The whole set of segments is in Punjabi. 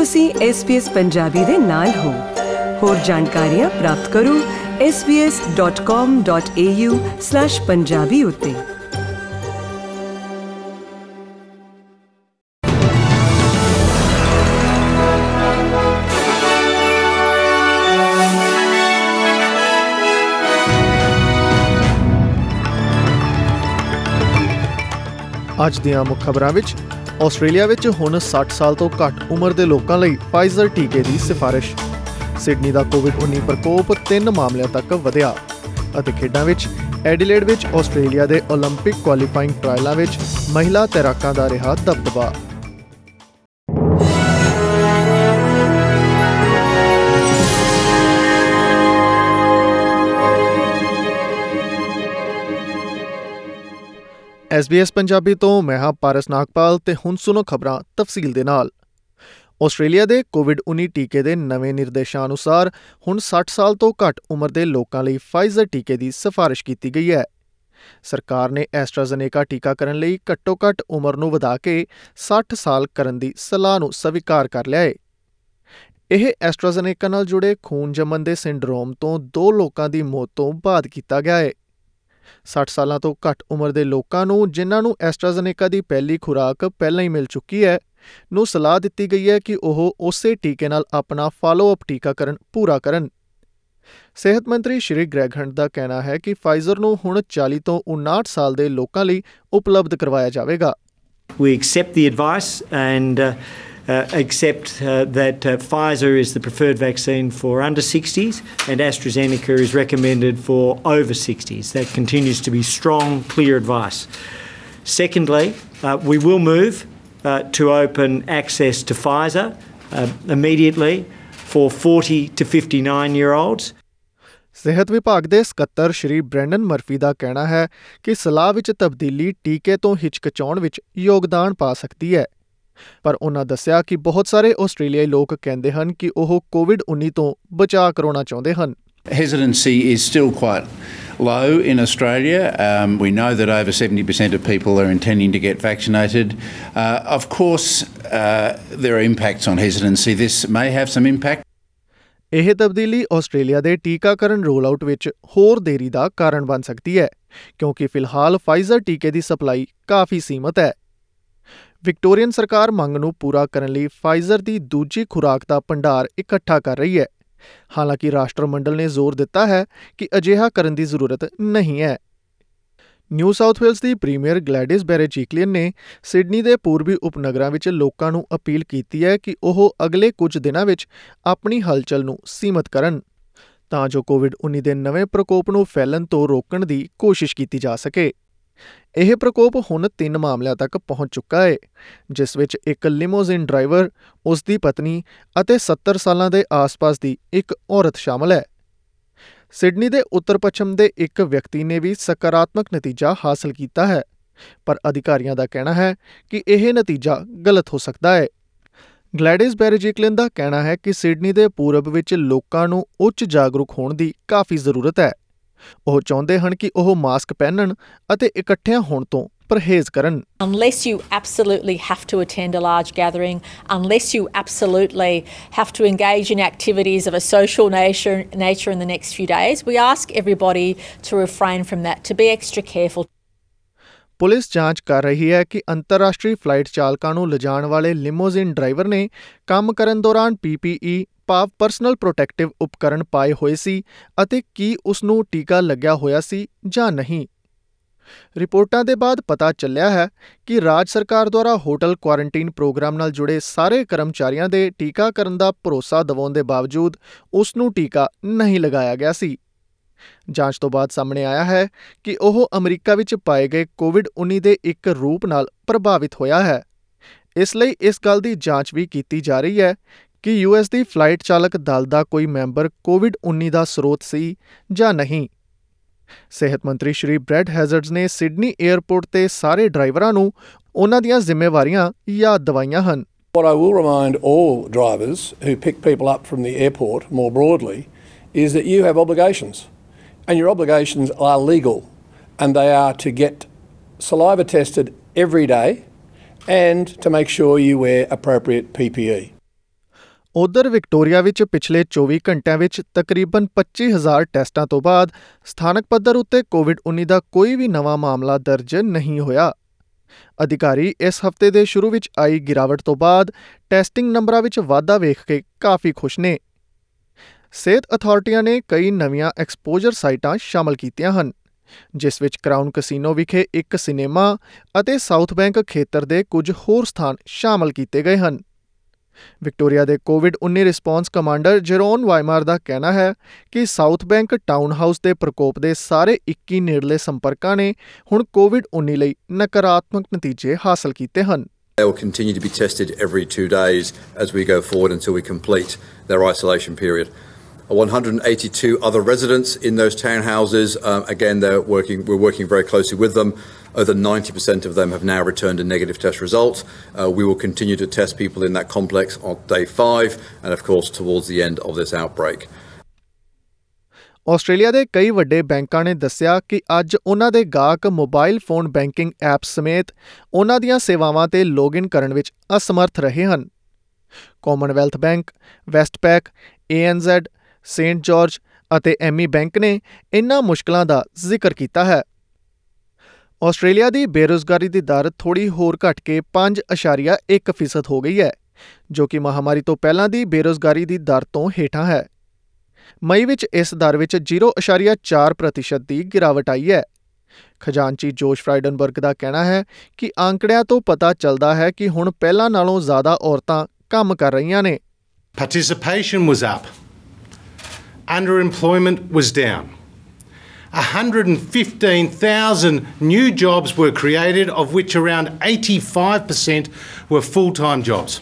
ਤੁਸੀਂ SBS ਪੰਜਾਬੀ ਦੇ ਨਾਲ ਹੋ। ਹੋਰ ਜਾਣਕਾਰੀਆਂ ਪ੍ਰਾਪਤ ਕਰੋ sbs.com.au/punjabi ਉੱਤੇ। ਅੱਜ ਦੀਆਂ ਮੁੱਖ ਖਬਰਾਂ ਵਿੱਚ ਆਸਟ੍ਰੇਲੀਆ ਵਿੱਚ ਹੁਣ 60 ਸਾਲ ਤੋਂ ਘੱਟ ਉਮਰ ਦੇ ਲੋਕਾਂ ਲਈ ਫਾਈਜ਼ਰ ਟੀਕੇ ਦੀ ਸਿਫਾਰਿਸ਼। ਸਿਡਨੀ ਦਾ ਕੋਵਿਡ-19 ਪ੍ਰਕੋਪ 3 ਮਾਮਲਿਆਂ ਤੱਕ ਵਧਿਆ। ਅਤੇ ਖੇਡਾਂ ਵਿੱਚ ਐਡੀਲੇਡ ਵਿੱਚ ਆਸਟ੍ਰੇਲੀਆ ਦੇ ਓਲੰਪਿਕ ਕੁਆਲੀਫਾਈਂਗ ਟਰਾਇਲਾਂ ਵਿੱਚ ਮਹਿਲਾ ਤੈਰਾਕਾਂ ਦਾ ਰਿਹਾ ਦਬਦਬਾ। SBS ਪੰਜਾਬੀ ਤੋਂ ਮੈਂ ਹਾਂ ਪਾਰਸ ਨਾਗਪਾਲ ਤੇ ਹੁਣ ਸੁਣੋ ਖਬਰਾਂ ਤਫਸੀਲ ਦੇ ਨਾਲ। ਆਸਟ੍ਰੇਲੀਆ ਦੇ ਕੋਵਿਡ-19 ਟੀਕੇ ਦੇ ਨਵੇਂ ਨਿਰਦੇਸ਼ਾਂ ਅਨੁਸਾਰ ਹੁਣ 60 ਸਾਲ ਤੋਂ ਘੱਟ ਉਮਰ ਦੇ ਲੋਕਾਂ ਲਈ ਫਾਈਜ਼ਰ ਟੀਕੇ ਦੀ ਸਿਫਾਰਿਸ਼ ਕੀਤੀ ਗਈ ਹੈ। ਸਰਕਾਰ ਨੇ ਐਸਟਰਾਜ਼ੇਨੇਕਾ ਟੀਕਾਕਰਨ ਲਈ ਘੱਟੋ-ਘੱਟ ਉਮਰ ਨੂੰ ਵਧਾ ਕੇ 60 ਸਾਲ ਕਰਨ ਦੀ ਸਲਾਹ ਨੂੰ ਸਵੀਕਾਰ ਕਰ ਲਿਆ ਹੈ। ਇਹ ਐਸਟਰਾਜ਼ੇਨੇਕਾ ਨਾਲ ਜੁੜੇ ਖੂਨ ਜੰਮਣ ਦੇ ਸਿੰਡਰੋਮ ਤੋਂ 2 ਲੋਕਾਂ ਦੀ ਮੌਤ ਤੋਂ ਬਾਅਦ ਕੀਤਾ ਗਿਆ ਹੈ। 60 ਸਾਲਾਂ ਤੋਂ ਘੱਟ ਉਮਰ ਦੇ ਲੋਕਾਂ ਨੂੰ ਜਿਨ੍ਹਾਂ ਨੂੰ ਐਸਟਰਾਜ਼ੇਨੇਕਾ ਦੀ ਪਹਿਲੀ ਖੁਰਾਕ ਪਹਿਲਾਂ ਹੀ ਮਿਲ ਚੁੱਕੀ ਹੈ ਨੂੰ ਸਲਾਹ ਦਿੱਤੀ ਗਈ ਹੈ ਕਿ ਉਹ ਉਸੇ ਟੀਕੇ ਨਾਲ ਆਪਣਾ ਫਾਲੋ-ਅਪ ਟੀਕਾਕਰਨ ਪੂਰਾ ਕਰਨ। ਸਿਹਤ ਮੰਤਰੀ ਸ਼੍ਰੀ ਗ੍ਰੈਗ ਹੰਟ ਦਾ ਕਹਿਣਾ ਹੈ ਕਿ ਫਾਈਜ਼ਰ ਨੂੰ ਹੁਣ 40 ਤੋਂ 59 ਸਾਲ ਦੇ ਲੋਕਾਂ ਲਈ ਉਪਲਬਧ ਕਰਵਾਇਆ ਜਾਵੇਗਾ। We accept the advice and accept that Pfizer is the preferred vaccine for under 60s and AstraZeneca is recommended for over 60s. That continues to be strong, clear advice. Secondly, we will move to open access to Pfizer immediately for 40 to 59-year-olds. ਸਿਹਤ ਵਿਭਾਗ ਦੇ ਸਕੱਤਰ ਸ਼੍ਰੀ ਬ੍ਰੈਂਡਨ ਮਰਫੀ ਦਾ ਕਹਿਣਾ ਹੈ ਕਿ ਸਲਾਹ ਵਿੱਚ ਤਬਦੀਲੀ ਟੀਕੇ ਤੋਂ ਹਿਚਕਚਾਉਣ ਵਿੱਚ ਯੋਗਦਾਨ ਪਾ ਸਕਦੀ ਹੈ। ਪਰ ਉਨ੍ਹਾਂ ਦੱਸਿਆ ਕਿ ਬਹੁਤ ਸਾਰੇ ਆਸਟ੍ਰੇਲੀਆਈ ਲੋਕ ਕਹਿੰਦੇ ਹਨ ਕਿ ਉਹ ਕੋਵਿਡ-19 ਤੋਂ ਬਚਾਅ ਕਰਾਉਣਾ ਚਾਹੁੰਦੇ ਹਨ। Hesitancy is still quite low in Australia. We know that over 70% of people are intending to get vaccinated. Of course, there are impacts on hesitancy. This may have some impact. ਇਹ ਤਬਦੀਲੀ ਆਸਟ੍ਰੇਲੀਆ ਦੇ ਟੀਕਾਕਰਨ ਰੋਲ-ਆਊਟ ਵਿੱਚ ਹੋਰ ਦੇਰੀ ਦਾ ਕਾਰਨ ਬਣ ਸਕਦੀ ਹੈ ਕਿਉਂਕਿ ਫਿਲਹਾਲ ਫਾਈਜ਼ਰ ਟੀਕੇ ਦੀ ਸਪਲਾਈ ਕਾਫੀ ਸੀਮਤ ਹੈ। ਵਿਕਟੋਰੀਅਨ ਸਰਕਾਰ ਮੰਗ ਨੂੰ ਪੂਰਾ ਕਰਨ ਲਈ ਫਾਈਜ਼ਰ ਦੀ ਦੂਜੀ ਖੁਰਾਕ ਦਾ ਭੰਡਾਰ ਇਕੱਠਾ ਕਰ ਰਹੀ ਹੈ। ਹਾਲਾਂਕਿ ਰਾਸ਼ਟਰਮੰਡਲ ਨੇ ਜ਼ੋਰ ਦਿੱਤਾ ਹੈ ਕਿ ਅਜਿਹਾ ਕਰਨ ਦੀ ਜ਼ਰੂਰਤ ਨਹੀਂ ਹੈ। ਨਿਊ ਸਾਊਥ ਵੇਲਜ਼ ਦੀ ਪ੍ਰੀਮੀਅਰ ਗਲੈਡਿਸ ਬੈਰਜਿਕਲੀਅਨ ਨੇ ਸਿਡਨੀ ਦੇ ਪੂਰਬੀ ਉਪਨਗਰਾਂ ਵਿੱਚ ਲੋਕਾਂ ਨੂੰ ਅਪੀਲ ਕੀਤੀ ਹੈ ਕਿ ਉਹ ਅਗਲੇ ਕੁਝ ਦਿਨਾਂ ਵਿੱਚ ਆਪਣੀ ਹਲਚਲ ਨੂੰ ਸੀਮਤ ਕਰਨ ਤਾਂ ਜੋ ਕੋਵਿਡ-19 ਦੇ ਨਵੇਂ ਪ੍ਰਕੋਪ ਨੂੰ ਫੈਲਣ ਤੋਂ ਰੋਕਣ ਦੀ ਕੋਸ਼ਿਸ਼ ਕੀਤੀ ਜਾ ਸਕੇ। ਇਹ ਪ੍ਰਕੋਪ ਹੁਣ 3 ਮਾਮਲਿਆਂ ਤੱਕ ਪਹੁੰਚ ਚੁੱਕਾ ਹੈ ਜਿਸ ਵਿੱਚ ਇੱਕ ਲਿਮੋਜ਼ਿਨ ਡਰਾਈਵਰ, ਉਸ ਦੀ ਪਤਨੀ ਅਤੇ 70 ਸਾਲਾਂ ਦੇ ਆਸ-ਪਾਸ ਦੀ ਇੱਕ ਔਰਤ ਸ਼ਾਮਲ ਹੈ। ਸਿਡਨੀ ਦੇ ਉੱਤਰ-ਪੱਛਮ ਦੇ ਇੱਕ ਵਿਅਕਤੀ ਨੇ ਵੀ ਸਕਾਰਾਤਮਕ ਨਤੀਜਾ ਹਾਸਲ ਕੀਤਾ ਹੈ ਪਰ ਅਧਿਕਾਰੀਆਂ ਦਾ ਕਹਿਣਾ ਹੈ ਕਿ ਇਹ ਨਤੀਜਾ ਗਲਤ ਹੋ ਸਕਦਾ ਹੈ। ਗਲੈਡਿਸ ਬੈਰਜਿਕਲੀਅਨ ਦਾ ਕਹਿਣਾ ਹੈ ਕਿ ਸਿਡਨੀ ਦੇ ਪੂਰਬ ਵਿੱਚ ਲੋਕਾਂ ਨੂੰ ਉੱਚ ਜਾਗਰੂਕ ਹੋਣ ਦੀ ਕਾਫੀ ਜ਼ਰੂਰਤ ਹੈ। ਉਹ ਚਾਹੁੰਦੇ ਹਨ ਕਿ ਉਹ ਮਾਸਕ ਪਹਿਨਣ ਅਤੇ ਇਕੱਠਿਆਂ ਹੋਣ ਤੋਂ ਪਰਹੇਜ਼ ਕਰਨ। Unless you absolutely have to attend a large gathering, unless you absolutely have to engage in activities of a social nature in the next few days, we ask everybody to refrain from that, to be extra careful. Police ਜਾਂਚ ਕਰ ਰਹੀ ਹੈ ਕਿ ਅੰਤਰਰਾਸ਼ਟਰੀ ਫਲਾਈਟ ਚਾਲਕਾਂ ਨੂੰ ਲਿਜਾਣ ਵਾਲੇ ਲਿਮੋਜ਼ਿਨ ਡਰਾਈਵਰ ਨੇ ਕੰਮ ਕਰਨ ਦੌਰਾਨ PPE ਭਾਵ ਪਰਸਨਲ ਪ੍ਰੋਟੈਕਟਿਵ ਉਪਕਰਨ ਪਾਏ ਹੋਏ ਸੀ ਅਤੇ ਕੀ ਉਸ ਨੂੰ ਟੀਕਾ ਲੱਗਿਆ ਹੋਇਆ ਸੀ ਜਾਂ ਨਹੀਂ। ਰਿਪੋਰਟਾਂ ਦੇ ਬਾਅਦ ਪਤਾ ਚੱਲਿਆ ਹੈ ਕਿ ਰਾਜ ਸਰਕਾਰ ਦੁਆਰਾ ਹੋਟਲ ਕੁਆਰੰਟੀਨ ਪ੍ਰੋਗਰਾਮ ਨਾਲ ਜੁੜੇ ਸਾਰੇ ਕਰਮਚਾਰੀਆਂ ਦੇ ਟੀਕਾਕਰਨ ਦਾ ਭਰੋਸਾ ਦਿਵਾਉਣ ਦੇ ਬਾਵਜੂਦ ਉਸ ਨੂੰ ਟੀਕਾ ਨਹੀਂ ਲਗਾਇਆ ਗਿਆ ਸੀ। ਜਾਂਚ ਤੋਂ ਬਾਅਦ ਸਾਹਮਣੇ ਆਇਆ ਹੈ ਕਿ ਉਹ ਅਮਰੀਕਾ ਵਿੱਚ ਪਾਏ ਗਏ ਕੋਵਿਡ-19 ਦੇ ਇੱਕ ਰੂਪ ਨਾਲ ਪ੍ਰਭਾਵਿਤ ਹੋਇਆ ਹੈ। ਇਸ ਲਈ ਇਸ ਗੱਲ ਦੀ ਜਾਂਚ ਵੀ ਕੀਤੀ ਜਾ ਰਹੀ ਹੈ ਕਿ US ਦੀ ਫਲਾਈਟ ਚਾਲਕ ਦਲ ਦਾ ਕੋਈ ਮੈਂਬਰ ਕੋਵਿਡ-19 ਦਾ ਸਰੋਤ ਸੀ ਜਾਂ ਨਹੀਂ। ਸਿਹਤ ਮੰਤਰੀ ਸ਼੍ਰੀ ਬ੍ਰੈਡ ਹੈਜ਼ਰਡਸ ਨੇ ਸਿਡਨੀ ਏਅਰਪੋਰਟ ਤੇ ਸਾਰੇ ਡਰਾਈਵਰਾਂ ਨੂੰ ਉਹਨਾਂ ਦੀਆਂ ਜ਼ਿੰਮੇਵਾਰੀਆਂ ਯਾਦ ਦਿਵਾਈਆਂ ਹਨ। What I will remind all drivers who pick people up from the airport more broadly is that you have obligations and your obligations are legal and they are to get saliva tested every day and to make sure you wear appropriate PPE. ਉਧਰ ਵਿਕਟੋਰੀਆ ਵਿੱਚ ਪਿਛਲੇ 24 ਘੰਟਿਆਂ ਵਿੱਚ ਤਕਰੀਬਨ 25,000 ਟੈਸਟਾਂ ਤੋਂ ਬਾਅਦ ਸਥਾਨਕ ਪੱਧਰ ਉੱਤੇ ਕੋਵਿਡ-19 ਦਾ ਕੋਈ ਵੀ ਨਵਾਂ ਮਾਮਲਾ ਦਰਜ ਨਹੀਂ ਹੋਇਆ। ਅਧਿਕਾਰੀ ਇਸ ਹਫ਼ਤੇ ਦੇ ਸ਼ੁਰੂ ਵਿੱਚ ਆਈ ਗਿਰਾਵਟ ਤੋਂ ਬਾਅਦ ਟੈਸਟਿੰਗ ਨੰਬਰਾਂ ਵਿੱਚ ਵਾਧਾ ਵੇਖ ਕੇ ਕਾਫੀ ਖੁਸ਼ ਨੇ। ਸਿਹਤ ਅਥਾਰਟੀਆਂ ਨੇ ਕਈ ਨਵੀਆਂ ਐਕਸਪੋਜ਼ਰ ਸਾਈਟਾਂ ਸ਼ਾਮਲ ਕੀਤੀਆਂ ਹਨ, ਜਿਸ ਵਿੱਚ ਕਰਾਊਨ ਕਸੀਨੋ ਵਿਖੇ ਇੱਕ ਸਿਨੇਮਾ ਅਤੇ ਸਾਊਥ ਬੈਂਕ ਖੇਤਰ ਦੇ ਕੁਝ ਹੋਰ ਸਥਾਨ ਸ਼ਾਮਲ ਕੀਤੇ ਗਏ ਹਨ। ਵਿਕਟੋਰੀਆ ਦੇ ਕੋਵਿਡ-19 ਰਿਸਪੌਂਸ ਕਮਾਂਡਰ ਜੈਰੋਨ ਵਾਈਮਾਰ ਦਾ ਕਹਿਣਾ ਹੈ ਕਿ ਸਾਊਥ ਬੈਂਕ ਟਾਊਨ ਹਾਊਸ ਦੇ ਪ੍ਰਕੋਪ ਦੇ ਸਾਰੇ 21 ਨੇੜਲੇ ਸੰਪਰਕਾਂ ਨੇ ਹੁਣ ਕੋਵਿਡ-19 ਲਈ ਨਕਾਰਾਤਮਕ ਨਤੀਜੇ ਹਾਸਲ ਕੀਤੇ ਹਨ। They will continue to be tested every 2 days as we go forward until we complete their isolation period. 182 other residents in those townhouses, again, we're working very closely with them. Over 90% of them have now returned a negative test result. We will continue to test people in that complex on day 5 and, of course, towards the end of this outbreak. Australia ਦੇ ਕਈ ਵੱਡੇ ਬੈਂਕਾਂ ਨੇ ਦੱਸਿਆ ਕਿ ਅੱਜ ਉਨ੍ਹਾਂ ਦੇ ਗਾਹਕ ਮੋਬਾਈਲ ਫੋਨ ਬੈਂਕਿੰਗ ਐਪਸ ਸਮੇਤ ਉਨ੍ਹਾਂ ਦੀਆਂ ਸੇਵਾਵਾਂ ਤੇ ਲੌਗਇਨ ਕਰਨ ਵਿੱਚ ਅਸਮਰਥ ਰਹੇ ਹਨ। Commonwealth bank, Westpac, ANZ, Saint George ਅਤੇ ਐਮੀ ਬੈਂਕ ਨੇ ਇਨ੍ਹਾਂ ਮੁਸ਼ਕਲਾਂ ਦਾ ਜ਼ਿਕਰ ਕੀਤਾ ਹੈ। ਆਸਟ੍ਰੇਲੀਆ ਦੀ ਬੇਰੁਜ਼ਗਾਰੀ ਦੀ ਦਰ ਥੋੜ੍ਹੀ ਹੋਰ ਘਟ ਕੇ 5.1% ਹੋ ਗਈ ਹੈ, ਜੋ ਕਿ ਮਹਾਮਾਰੀ ਤੋਂ ਪਹਿਲਾਂ ਦੀ ਬੇਰੁਜ਼ਗਾਰੀ ਦੀ ਦਰ ਤੋਂ ਹੇਠਾਂ ਹੈ। ਮਈ ਵਿੱਚ ਇਸ ਦਰ ਵਿੱਚ 0.4% ਦੀ ਗਿਰਾਵਟ ਆਈ ਹੈ। ਖਜ਼ਾਨਚੀ ਜੋਸ਼ ਫਰਾਈਡਨਬਰਗ ਦਾ ਕਹਿਣਾ ਹੈ ਕਿ ਆંકੜਿਆਂ ਤੋਂ ਪਤਾ ਚੱਲਦਾ ਹੈ ਕਿ ਹੁਣ ਪਹਿਲਾਂ ਨਾਲੋਂ ਜ਼ਿਆਦਾ ਔਰਤਾਂ ਕੰਮ ਕਰ ਰਹੀਆਂ ਨੇ। Participation was up. Underemployment was down. 115,000 new jobs were created, of which around 85% were full-time jobs.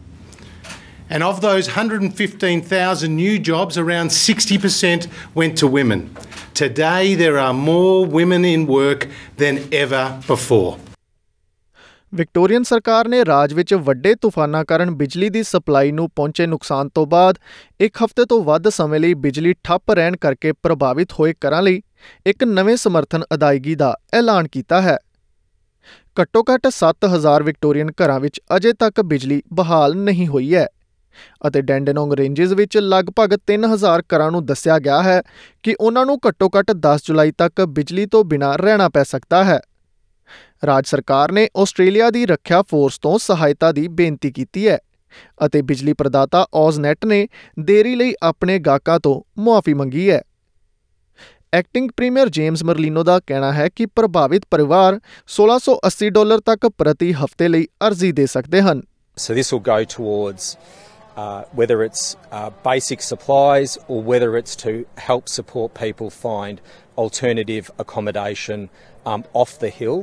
And of those 115,000 new jobs, around 60% went to women. Today, there are more women in work than ever before. Victorian ਸਰਕਾਰ ਨੇ ਰਾਜ ਵਿੱਚ ਵੱਡੇ ਤੂਫਾਨਾਂ ਕਾਰਨ ਬਿਜਲੀ ਦੀ ਸਪਲਾਈ ਨੂੰ ਪਹੁੰਚੇ ਨੁਕਸਾਨ ਤੋਂ ਬਾਅਦ ਇੱਕ ਹਫ਼ਤੇ ਤੋਂ ਵੱਧ ਸਮੇਂ ਲਈ ਬਿਜਲੀ ਠੱਪ ਰਹਿਣ ਕਰਕੇ ਪ੍ਰਭਾਵਿਤ ਹੋਏ ਘਰਾਂ ਲਈ ਇੱਕ ਨਵੇਂ ਸਮਰਥਨ ਅਦਾਇਗੀ ਦਾ ਐਲਾਨ ਕੀਤਾ ਹੈ। ਘੱਟੋ-ਘੱਟ 7,000 ਵਿਕਟੋਰੀਅਨ ਘਰਾਂ ਵਿੱਚ ਅਜੇ ਤੱਕ ਬਿਜਲੀ ਬਹਾਲ ਨਹੀਂ ਹੋਈ ਹੈ ਅਤੇ ਡੈਂਡਨੌਂਗ ਰੇਂਜਸ ਵਿੱਚ ਲਗਭਗ 3,000 ਘਰਾਂ ਨੂੰ ਦੱਸਿਆ ਗਿਆ ਹੈ ਕਿ ਉਨ੍ਹਾਂ ਨੂੰ ਘੱਟੋ-ਘੱਟ 10 ਜੁਲਾਈ ਤੱਕ ਬਿਜਲੀ ਤੋਂ ਬਿਨਾਂ ਰਹਿਣਾ ਪੈ ਸਕਦਾ ਹੈ। ਰਾਜ ਸਰਕਾਰ ਨੇ ਆਸਟ੍ਰੇਲੀਆ ਦੀ ਰੱਖਿਆ ਫੋਰਸ ਤੋਂ ਸਹਾਇਤਾ ਦੀ ਬੇਨਤੀ ਕੀਤੀ ਹੈ ਅਤੇ ਬਿਜਲੀ ਪ੍ਰਦਾਤਾ ਔਜ਼ਨੈਟ ਨੇ ਦੇਰੀ ਲਈ ਆਪਣੇ ਗਾਹਕਾਂ ਤੋਂ ਮੁਆਫ਼ੀ ਮੰਗੀ ਹੈ। ਐਕਟਿੰਗ ਪ੍ਰੀਮੀਅਰ ਜੇਮਸ ਮਰਲੀਨੋ ਦਾ ਕਹਿਣਾ ਹੈ ਕਿ ਪ੍ਰਭਾਵਿਤ ਪਰਿਵਾਰ $1,680 ਤੱਕ ਪ੍ਰਤੀ ਹਫ਼ਤੇ ਲਈ ਅਰਜ਼ੀ ਦੇ ਸਕਦੇ ਹਨ। So this will go towards whether it's basic supplies or whether it's to help support people find alternative accommodation off the hill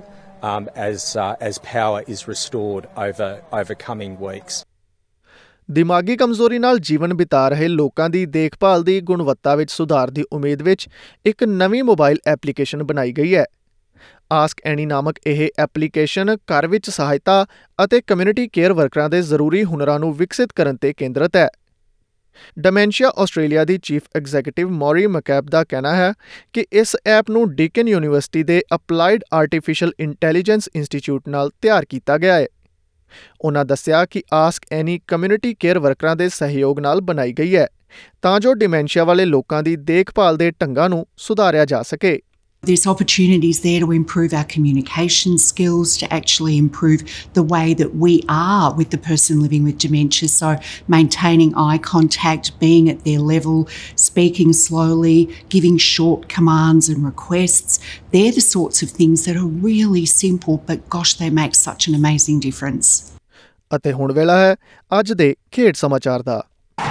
as power is restored over coming weeks. ਦਿਮਾਗੀ ਕਮਜ਼ੋਰੀ ਨਾਲ ਜੀਵਨ ਬਿਤਾ ਰਹੇ ਲੋਕਾਂ ਦੀ ਦੇਖਭਾਲ ਦੀ ਗੁਣਵੱਤਾ ਵਿੱਚ ਸੁਧਾਰ ਦੀ ਉਮੀਦ ਵਿੱਚ ਇੱਕ ਨਵੀਂ ਮੋਬਾਈਲ ਐਪਲੀਕੇਸ਼ਨ ਬਣਾਈ ਗਈ ਹੈ। ਆਸਕ ਐਨੀ ਨਾਮਕ ਇਹ ਐਪਲੀਕੇਸ਼ਨ ਘਰ ਵਿੱਚ ਸਹਾਇਤਾ ਅਤੇ ਕਮਿਊਨਿਟੀ ਕੇਅਰ ਵਰਕਰਾਂ ਦੇ ਜ਼ਰੂਰੀ ਹੁਨਰਾਂ ਨੂੰ ਵਿਕਸਿਤ ਕਰਨ ਤੇ ਕੇਂਦਰਿਤ ਹੈ। ਡਿਮੈਂਸ਼ੀਆ ਆਸਟ੍ਰੇਲੀਆ ਦੀ ਚੀਫ ਐਗਜ਼ੀਕਿਊਟਿਵ ਮੌਰੀ ਮੈਕੈਬ ਦਾ ਕਹਿਣਾ ਹੈ ਕਿ ਇਸ ਐਪ ਨੂੰ ਡੀਕਨ ਯੂਨੀਵਰਸਿਟੀ ਦੇ ਅਪਲਾਈਡ ਆਰਟੀਫਿਸ਼ੀਅਲ ਇੰਟੈਲੀਜੈਂਸ ਇੰਸਟੀਚਿਊਟ ਨਾਲ ਤਿਆਰ ਕੀਤਾ ਗਿਆ ਹੈ। ਉਨ੍ਹਾਂ ਦੱਸਿਆ ਕਿ ਆਸਕ ਐਨੀ ਕਮਿਊਨਿਟੀ ਕੇਅਰ ਵਰਕਰਾਂ ਦੇ ਸਹਿਯੋਗ ਨਾਲ ਬਣਾਈ ਗਈ ਹੈ ਤਾਂ ਜੋ ਡਿਮੈਂਸ਼ੀਆ ਵਾਲੇ ਲੋਕਾਂ ਦੀ ਦੇਖਭਾਲ ਦੇ ਢੰਗਾਂ ਨੂੰ ਸੁਧਾਰਿਆ ਜਾ ਸਕੇ। There's opportunities there to improve our communication skills, to actually improve the way that we are with the person living with dementia. So maintaining eye contact, being at their level, speaking slowly, giving short commands and requests. They're the sorts of things that are really simple, but gosh, they make such an amazing difference. ਅਤੇ ਹੁਣ ਵੇਲਾ ਹੈ ਅੱਜ ਦੇ ਖੇਡ ਸਮਾਚਾਰ ਦਾ।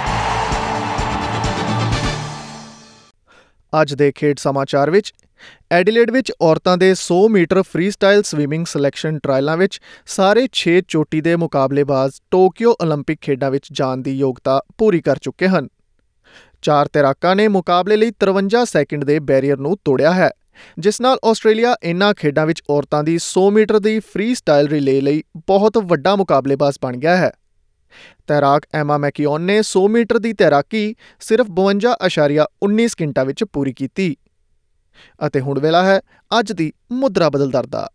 ਅੱਜ ਦੇ ਖੇਡ ਸਮਾਚਾਰ ਵਿੱਚ ਐਡੀਲੇਡ ਵਿੱਚ ਔਰਤਾਂ ਦੇ 100 metre freestyle swimming selection ਟਰਾਇਲਾਂ ਵਿੱਚ ਸਾਰੇ 6 ਚੋਟੀ ਦੇ ਮੁਕਾਬਲੇਬਾਜ਼ ਟੋਕੀਓ ਓਲੰਪਿਕ ਖੇਡਾਂ ਵਿੱਚ ਜਾਣ ਦੀ ਯੋਗਤਾ ਪੂਰੀ ਕਰ ਚੁੱਕੇ ਹਨ। 4 ਤੈਰਾਕਾਂ ਨੇ ਮੁਕਾਬਲੇ ਲਈ 53 ਸੈਕਿੰਡ ਦੇ ਬੈਰੀਅਰ ਨੂੰ ਤੋੜਿਆ ਹੈ, ਜਿਸ ਨਾਲ ਆਸਟ੍ਰੇਲੀਆ ਇਨ੍ਹਾਂ ਖੇਡਾਂ ਵਿੱਚ ਔਰਤਾਂ ਦੀ 100 ਮੀਟਰ ਦੀ ਫ੍ਰੀ ਸਟਾਈਲ ਰਿਲੇ ਲਈ ਬਹੁਤ ਵੱਡਾ ਮੁਕਾਬਲੇਬਾਜ਼ ਬਣ ਗਿਆ ਹੈ। ਤੈਰਾਕ ਐਮਾ ਮੈਕੀਓਨ ਨੇ 100 ਮੀਟਰ ਦੀ ਤੈਰਾਕੀ ਸਿਰਫ 52.19 ਸਕਿੰਟਾਂ ਵਿੱਚ ਪੂਰੀ ਕੀਤੀ। ਅਤੇ ਹੁਣ ਵੇਲਾ ਹੈ ਅੱਜ ਦੀ ਮੁਦਰਾ ਬਦਲ ਦਰ ਦਾ।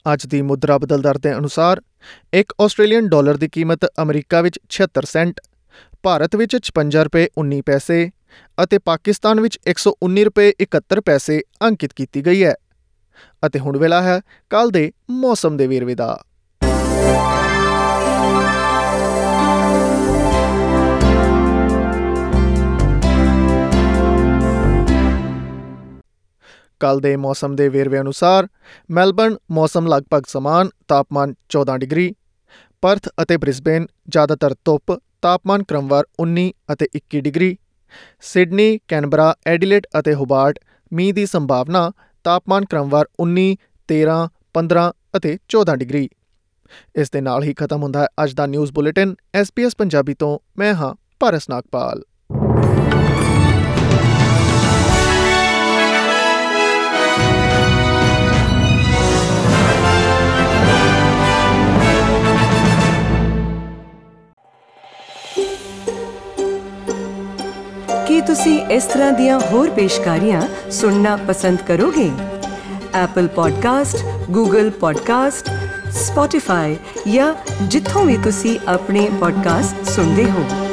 ਅੱਜ ਦੀ ਮੁਦਰਾ ਬਦਲ ਦਰ ਦੇ ਅਨੁਸਾਰ ਇੱਕ ਆਸਟ੍ਰੇਲੀਅਨ ਡਾਲਰ ਦੀ ਕੀਮਤ ਅਮਰੀਕਾ ਵਿੱਚ 76 ਸੈਂਟ, ਭਾਰਤ ਵਿੱਚ 56 ਰੁਪਏ 19 ਪੈਸੇ ਅਤੇ ਪਾਕਿਸਤਾਨ ਵਿੱਚ 119 ਰੁਪਏ 71 ਪੈਸੇ ਅੰਕਿਤ ਕੀਤੀ ਗਈ ਹੈ। ਅਤੇ ਹੁਣ ਵੇਲਾ ਹੈ ਕੱਲ੍ਹ ਦੇ ਮੌਸਮ ਦੇ ਵੇਰਵੇ ਦਾ। ਕੱਲ੍ਹ ਦੇ ਮੌਸਮ ਦੇ ਵੇਰਵੇ ਅਨੁਸਾਰ ਮੈਲਬਰਨ ਮੌਸਮ ਲਗਭਗ ਸਮਾਨ, ਤਾਪਮਾਨ 14 ਡਿਗਰੀ। ਪਰਥ ਅਤੇ ਬ੍ਰਿਸਬੇਨ ਜ਼ਿਆਦਾਤਰ ਧੁੱਪ, ਤਾਪਮਾਨ ਕ੍ਰਮਵਾਰ 19 ਅਤੇ 21 ਡਿਗਰੀ। ਸਿਡਨੀ, ਕੈਨਬਰਾ, ਐਡੀਲੇਡ ਅਤੇ ਹੋਬਾਰਟ ਮੀਂਹ ਦੀ ਸੰਭਾਵਨਾ, ਤਾਪਮਾਨ ਕ੍ਰਮਵਾਰ 19, 13, 15 ਅਤੇ 14 ਡਿਗਰੀ। ਇਸ ਦੇ ਨਾਲ ਹੀ ਖਤਮ ਹੁੰਦਾ ਹੈ ਅੱਜ ਦਾ ਨਿਊਜ਼ ਬੁਲੇਟਿਨ। SBS ਪੰਜਾਬੀ ਤੋਂ ਮੈਂ ਹਾਂ ਪਾਰਸ ਨਾਗਪਾਲ। ਕੀ ਤੁਸੀਂ ਇਸ ਤਰ੍ਹਾਂ ਦੀਆਂ ਹੋਰ ਪੇਸ਼ਕਾਰੀਆਂ ਸੁਣਨਾ ਪਸੰਦ ਕਰੋਗੇ? Apple podcast, Google podcast, Spotify ਜਾਂ ਜਿੱਥੋਂ ਵੀ ਤੁਸੀਂ ਆਪਣੇ ਪੋਡਕਾਸਟ ਸੁਣਦੇ ਹੋ।